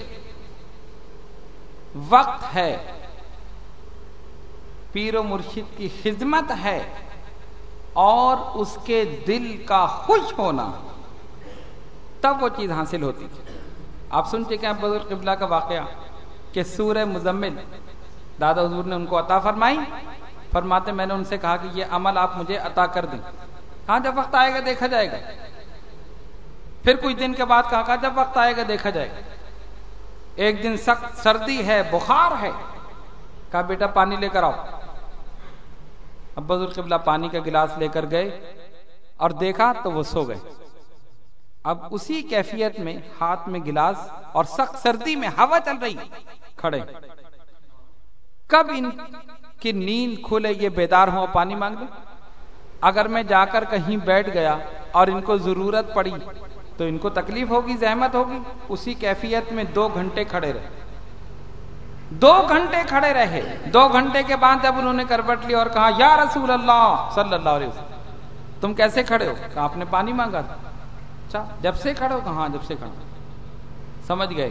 وقت ہے، پیر و مرشد کی خدمت ہے، اور اس کے دل کا خوش ہونا، تب وہ چیز حاصل ہوتی. آپ سن چکے ہیں بزرگ قبلہ کا واقعہ کہ سورہ مزمل دادا حضور نے ان کو عطا فرمائی. فرماتے میں نے ان سے کہا کہ یہ عمل آپ مجھے عطا کر دیں. ہاں جب وقت آئے گا دیکھا جائے گا. پھر کچھ دن کے بعد کہا کہا جب وقت آئے گا دیکھا جائے گا. ایک دن سخت سردی ہے، بخار ہے، کہا بیٹا پانی لے کر آؤ. اب بزرگ قبلہ پانی کا گلاس لے کر گئے اور دیکھا تو وہ سو گئے. اب اسی کیفیت میں ہاتھ میں گلاس اور سخت سردی میں ہوا چل رہی، کھڑے. کب ان کی نیند کھلے یہ بیدار ہوں پانی مانگ لیں. اگر میں جا کر کہیں بیٹھ گیا اور ان کو ضرورت پڑی تو ان کو تکلیف ہوگی، زحمت ہوگی. اسی کیفیت میں دو گھنٹے کھڑے رہے، دو گھنٹے کھڑے رہے. دو گھنٹے کے بعد جب انہوں نے کروٹ لی اور کہا یا رسول اللہ صلی اللہ علیہ وسلم تم کیسے کھڑے ہو؟ کہا آپ نے پانی مانگا تھا. اچھا جب سے کھڑے ہو؟ کہا جب سے کھڑے. سمجھ گئے،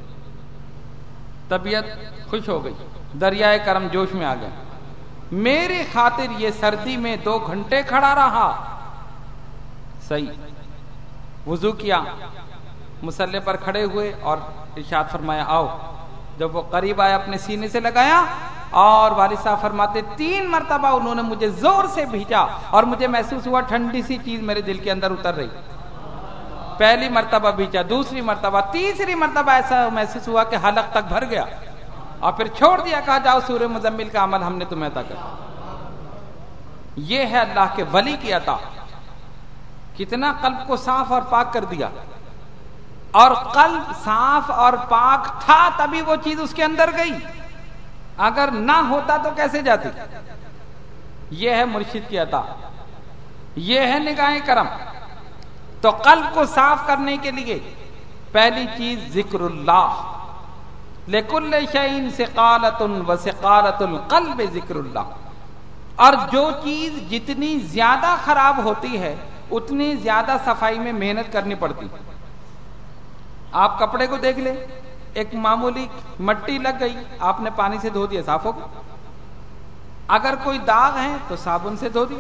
طبیعت خوش ہو گئی، دریائے کرم جوش میں آ گیا. میری خاطر یہ سردی میں دو گھنٹے کھڑا رہا. صحیح. وضو کیا، مصلی پر کھڑے ہوئے اور ارشاد فرمایا آؤ. جب وہ قریب آیا اپنے سینے سے لگایا اور والد صاحب فرماتے تین مرتبہ انہوں نے مجھے زور سے بھیجا اور مجھے محسوس ہوا ٹھنڈی سی چیز میرے دل کے اندر اتر رہی. پہلی مرتبہ بھیجا, دوسری مرتبہ, تیسری مرتبہ ایسا محسوس ہوا کہ حلق تک بھر گیا اور پھر چھوڑ دیا, کہا جاؤ سورہ مزمل کا عمل ہم نے تمہیں عطا کر. یہ ہے اللہ کے ولی کی عطا. کتنا قلب کو صاف اور پاک کر دیا, اور قلب صاف اور پاک تھا تبھی وہ چیز اس کے اندر گئی, اگر نہ ہوتا تو کیسے جاتی. یہ ہے مرشد کی عطا, یہ ہے نگاہ کرم. تو قلب کو صاف کرنے کے لیے پہلی چیز ذکر اللہ. لکل شیء سقالۃ وسقالۃ القلب ذکر اللہ. اور جو چیز جتنی زیادہ خراب ہوتی ہے اتنی زیادہ صفائی میں محنت کرنی پڑتی. آپ کپڑے کو دیکھ لیں, ایک معمولی مٹی لگ گئی, آپ نے پانی سے دھو دیا, صاف ہو گیا. اگر کوئی داغ ہے تو صابن سے دھو دیا.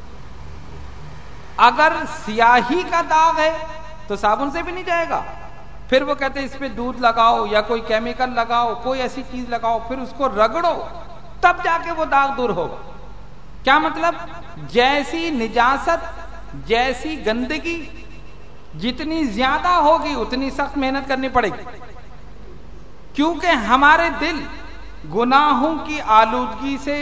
اگر سیاہی کا داغ ہے تو صابن سے بھی نہیں جائے گا, پھر وہ کہتے ہیں اس پہ دودھ لگاؤ یا کوئی کیمیکل لگاؤ, کوئی ایسی چیز لگاؤ, پھر اس کو رگڑو, تب جا کے وہ داغ دور ہوگا. کیا مطلب؟ جیسی نجاست, جیسی گندگی جتنی زیادہ ہوگی اتنی سخت محنت کرنی پڑے گی, کیونکہ ہمارے دل گناہوں کی آلودگی سے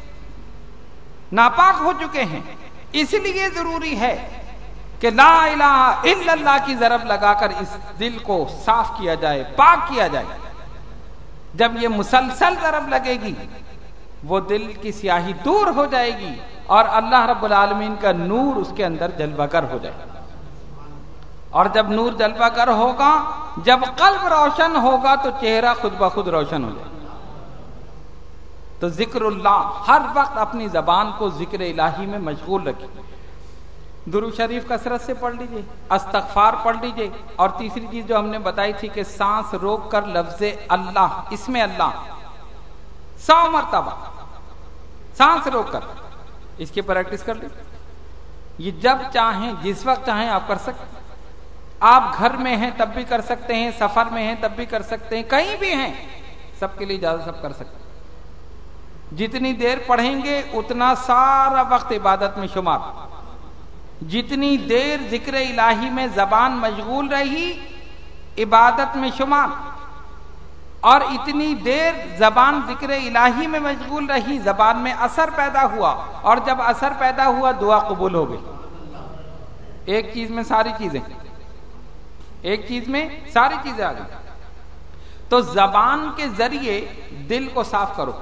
ناپاک ہو چکے ہیں. اس لیے ضروری ہے کہ لا الہ الا اللہ کی ضرب لگا کر اس دل کو صاف کیا جائے, پاک کیا جائے. جب یہ مسلسل ضرب لگے گی وہ دل کی سیاہی دور ہو جائے گی اور اللہ رب العالمین کا نور اس کے اندر جلوہ گر ہو جائے گا. اور جب نور جلوہ گر ہوگا, جب قلب روشن ہوگا تو چہرہ خود بخود روشن ہو جائے گا. تو ذکر اللہ, ہر وقت اپنی زبان کو ذکر الہی میں مشغول رکھیں. درود شریف کثرت سے پڑھ لیجئے, استغفار پڑھ لیجئے. اور تیسری چیز جو ہم نے بتائی تھی کہ سانس روک کر لفظ اللہ, اس میں اللہ سو مرتبہ سانس روک کر, اس کی پریکٹس کر لیجئے. یہ جب چاہیں جس وقت چاہیں آپ کر سکتے. آپ گھر میں ہیں تب بھی کر سکتے ہیں, سفر میں ہیں تب بھی کر سکتے ہیں, کہیں بھی ہیں, سب کے لیے اجازت, سب کر سکتے ہیں. جتنی دیر پڑھیں گے اتنا سارا وقت عبادت میں شمار. جتنی دیر ذکر الہی میں زبان مشغول رہی عبادت میں شمار, اور اتنی دیر زبان ذکر الہی میں مشغول رہی زبان میں اثر پیدا ہوا, اور جب اثر پیدا ہوا دعا قبول ہو گئی. ایک چیز میں ساری چیزیں, ایک چیز میں ساری چیزیں آ گئی. تو زبان کے ذریعے دل کو صاف کرو,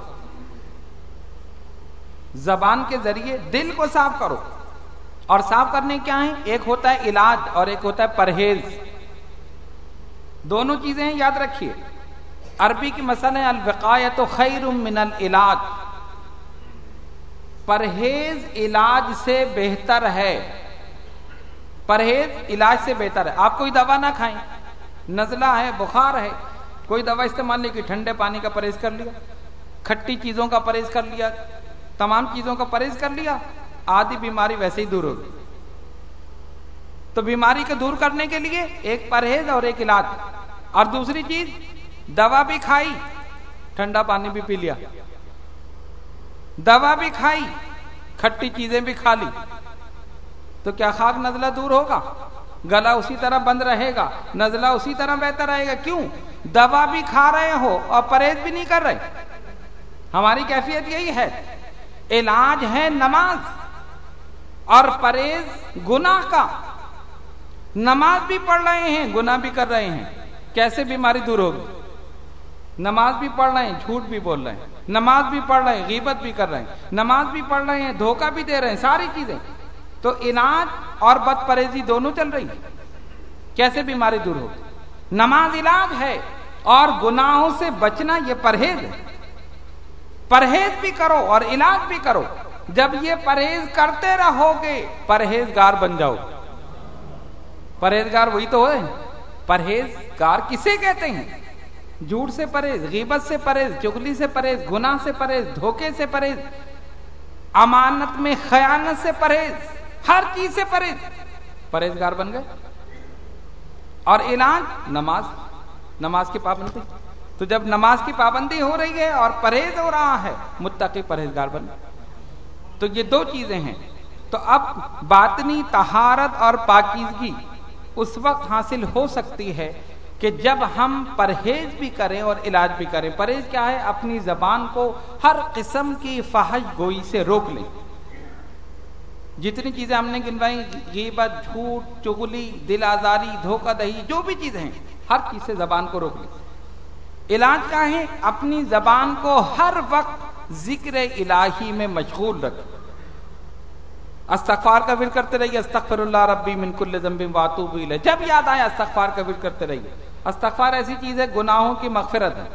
زبان کے ذریعے دل کو صاف کرو. اور صاف کرنے کیا ہیں؟ ایک ہوتا ہے علاج اور ایک ہوتا ہے پرہیز. دونوں چیزیں ہیں, یاد رکھیے. عربی کی مثل ہے الوقایۃ خیر من العلاج. پرہیز علاج سے بہتر ہے. پرہیز علاج سے بہتر ہے. آپ کوئی دوا نہ کھائیں, نزلہ ہے, بخار ہے, کوئی دوا استعمال نہیں کی, ٹھنڈے پانی کا پرہیز کر لیا, کھٹی چیزوں کا پرہیز کر لیا, تمام چیزوں کا پرہیز کر لیا, آدھی بیماری ویسے ہی دور ہوگی. تو بیماری کو دور کرنے کے لیے ایک پرہیز اور ایک علاج. اور دوسری چیز, دوا بھی کھائی, ٹھنڈا پانی بھی پی لیا, دوا بھی کھائی, کھٹی چیزیں بھی کھا لی, تو کیا خاک نزلہ دور ہوگا؟ گلا اسی طرح بند رہے گا, نزلہ اسی طرح بہتر رہے گا. کیوں؟ دوا بھی کھا رہے ہو اور پرہیز بھی نہیں کر رہے. ہماری کیفیت یہی ہے. علاج ہے نماز اور پرہیز گناہ کا. نماز بھی پڑھ رہے ہیں, گناہ بھی کر رہے ہیں, کیسے بیماری دور ہوگی؟ نماز بھی پڑھ رہے ہیں, جھوٹ بھی بول رہے ہیں, نماز بھی پڑھ رہے ہیں, غیبت بھی کر رہے ہیں, نماز بھی پڑھ رہے ہیں, دھوکہ بھی دے رہے ہیں, ساری چیزیں. تو علاج اور بد پرہیزی دونوں چل رہی ہیں, کیسے بیماری دور ہوگی؟ نماز علاج ہے اور گناہوں سے بچنا یہ پرہیز ہے. پرہیز بھی کرو اور علاج بھی کرو. جب یہ پرہیز کرتے رہو گے پرہیزگار بن جاؤ. پرہیزگار وہی تو ہے. پرہیزگار کسے کہتے ہیں؟ جھوٹ سے پرہیز, غیبت سے پرہیز, چغلی سے پرہیز, گناہ سے پرہیز, دھوکے سے پرہیز, امانت میں خیانت سے پرہیز, ہر چیز سے پرہیز. پرہیزگار بن گئے. اور علاج نماز, نماز کی پابندی. تو جب نماز کی پابندی ہو رہی ہے اور پرہیز ہو رہا ہے، متقی پرہیزگار بن، تو یہ دو چیزیں ہیں۔ تو اب باطنی طہارت اور پاکیزگی اس وقت حاصل ہو سکتی ہے کہ جب ہم پرہیز بھی کریں اور علاج بھی کریں۔ پرہیز کیا ہے؟ اپنی زبان کو ہر قسم کی فحش گوئی سے روک لیں۔ جتنی چیزیں ہم نے گنوائی، غیبت، جھوٹ، چغلی، دل آزاری، دھوکہ دہی، جو بھی چیزیں ہیں، ہر چیز سے زبان کو روک لیں۔ علاج کیا ہے؟ اپنی زبان کو ہر وقت ذکر الہی میں مشغول رکھیں۔ استغفار کا ورد کرتے رہیے، استغفر اللہ ربی من کل ذنب واتوب الیہ، جب یاد آئے استغفار کا ورد کرتے رہیے۔ استغفار ایسی چیز ہے گناہوں کی مغفرت ہے۔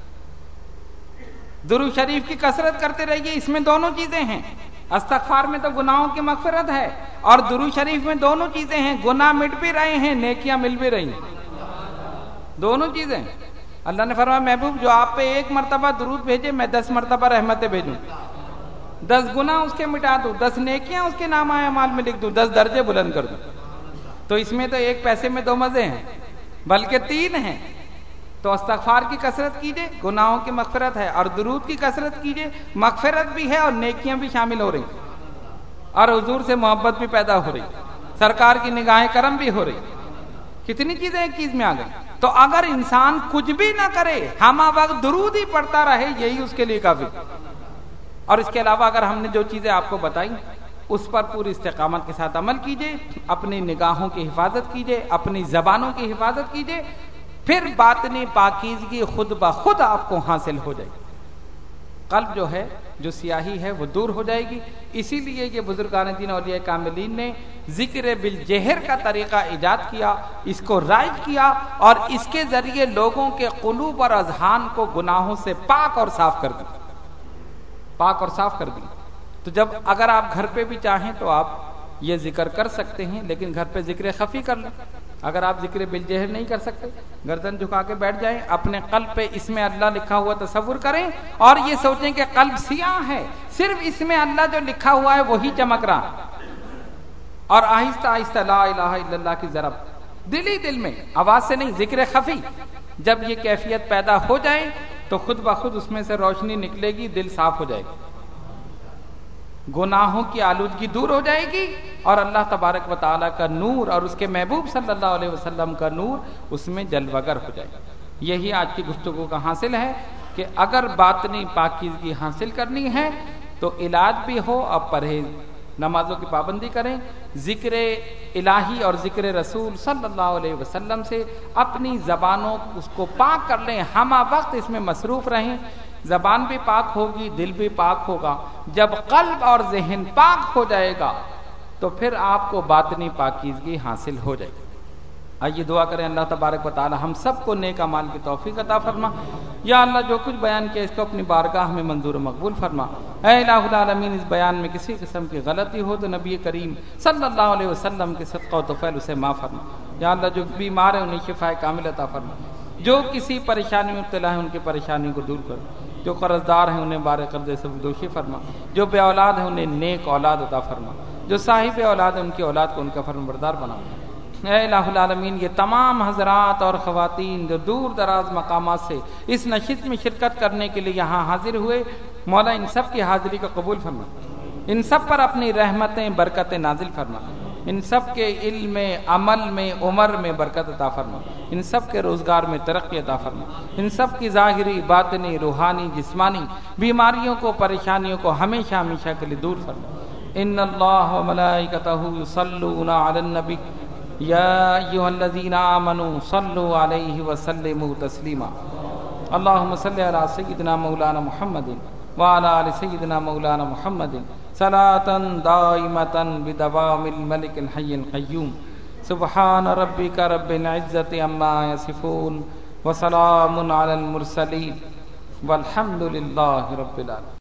درود شریف کی کثرت کرتے رہیے، اس میں دونوں چیزیں ہیں۔ استغفار میں تو گناہوں کی مغفرت ہے اور درود شریف میں دونوں چیزیں ہیں، گناہ مٹ بھی رہے ہیں، نیکیاں مل بھی رہی ہیں، دونوں چیزیں۔ اللہ نے فرمایا محبوب جو آپ پہ ایک مرتبہ درود بھیجے میں دس مرتبہ رحمتیں بھیجوں، دس گناہ اس کے مٹا دوں، دس نیکیاں اس کے نامہ اعمال میں لکھ دوں، دس درجے بلند کر دوں۔ تو اس میں تو ایک پیسے میں دو مزے ہیں، بلکہ تین ہیں۔ تو استغفار کی کثرت کیجئے، گناہوں کی مغفرت ہے، اور درود کی کثرت کیجئے، مغفرت بھی ہے اور نیکیاں بھی شامل ہو رہی، اور حضور سے محبت بھی پیدا ہو رہی، سرکار کی نگاہ کرم بھی ہو رہی۔ کتنی چیزیں ایک چیز میں آ گئی۔ تو اگر انسان کچھ بھی نہ کرے، ہمہ وقت درود ہی پڑھتا رہے، یہی اس کے لیے کافی۔ اور اس کے علاوہ اگر ہم نے جو چیزیں آپ کو بتائیں اس پر پوری استقامت کے ساتھ عمل کیجئے، اپنی نگاہوں کی حفاظت کیجئے، اپنی زبانوں کی حفاظت کیجئے، پھر باطنی پاکیزگی خود بخود آپ کو حاصل ہو جائے گی۔ قلب جو ہے، جو سیاہی ہے، وہ دور ہو جائے گی۔ اسی لیے یہ بزرگان دین اولیاء کاملین نے ذکر بالجہر کا طریقہ ایجاد کیا، اس کو رائج کیا، اور اس کے ذریعے لوگوں کے قلوب اور اذہان کو گناہوں سے پاک اور صاف کر دیا، پاک اور صاف کر دی۔ تو جب اگر آپ گھر پہ بھی چاہیں تو آپ یہ ذکر کر سکتے ہیں، لیکن گھر پہ ذکر خفی کر لیں۔ اگر آپ ذکر بالجہر نہیں کر سکتے، گردن جھکا کے بیٹھ جائیں، اپنے قلب پہ اس میں اللہ لکھا ہوا تصور کریں، اور یہ سوچیں کہ قلب سیاہ ہے، صرف اس میں اللہ جو لکھا ہوا ہے وہی چمک رہا، اور آہستہ آہستہ لا الہ الا اللہ کی ضرب دل ہی دل میں، آواز سے نہیں، ذکر خفی۔ جب یہ کیفیت پیدا ہو جائے تو خود بخود اس میں سے روشنی نکلے گی، دل صاف ہو جائے گا، گناہوں کی آلودگی دور ہو جائے گی، اور اللہ تبارک و تعالیٰ کا نور اور اس کے محبوب صلی اللہ علیہ وسلم کا نور اس میں جلوگر ہو جائے گا۔ یہی آج کی گفتگو کا حاصل ہے کہ اگر باطنی پاکیزگی حاصل کرنی ہے تو علاج بھی ہو، اب پرہیز، نمازوں کی پابندی کریں، ذکر الہی اور ذکر رسول صلی اللہ علیہ وسلم سے اپنی زبانوں اس کو پاک کر لیں، ہمہ وقت اس میں مصروف رہیں۔ زبان بھی پاک ہوگی، دل بھی پاک ہوگا۔ جب قلب اور ذہن پاک ہو جائے گا تو پھر آپ کو باطنی پاکیزگی حاصل ہو جائے گی۔ آئیے دعا کریں اللہ تبارک و تعالی ہم سب کو نیک اعمال کی توفیق عطا فرما۔ یا اللہ جو کچھ بیان کیا اس کو اپنی بارگاہ میں منظور و مقبول فرما۔ اے الہ العالمین اس بیان میں کسی قسم کی غلطی ہو تو نبی کریم صلی اللہ علیہ وسلم کے صدقہ و طفیل اسے معاف فرما۔ یا اللہ جو بیمار ہیں انہیں شفا کامل عطا فرما، جو کسی پریشانی میں مبتلا ہیں ان کی پریشانی کو دور کر، جو قرض دار ہیں انہیں بار قرضے سے دوشی فرما، جو بے اولاد ہیں انہیں نیک اولاد عطا فرما، جو صاحب اولاد ہیں ان کی اولاد کو ان کا فرمانبردار بنا۔ اے الہ العالمین یہ تمام حضرات اور خواتین جو دور دراز مقامات سے اس نشست میں شرکت کرنے کے لیے یہاں حاضر ہوئے، مولا ان سب کی حاضری کو قبول فرما، ان سب پر اپنی رحمتیں برکتیں نازل فرما، ان سب کے علم میں، عمل میں، عمر میں برکت عطا فرما، ان سب کے روزگار میں ترقی عطا فرما، ان سب کی ظاہری، باطنی، روحانی، جسمانی بیماریوں کو، پریشانیوں کو ہمیشہ ہمیشہ کے لیے دور فرما۔ ان اللہ و ملائکتہ یصلون علی النبی یا ایھا الذین آمنوا صلوا علیہ وسلموا تسلیما۔ اللہم صلی علی سیدنا مولانا محمد وعلی آل سیدنا مولانا محمد صلاۃ دائمۃ بدوام الملک الحی القیوم۔ سبحان ربک رب العزۃ عما یصفون وسلام علی المرسلین والحمد للہ رب العالمین۔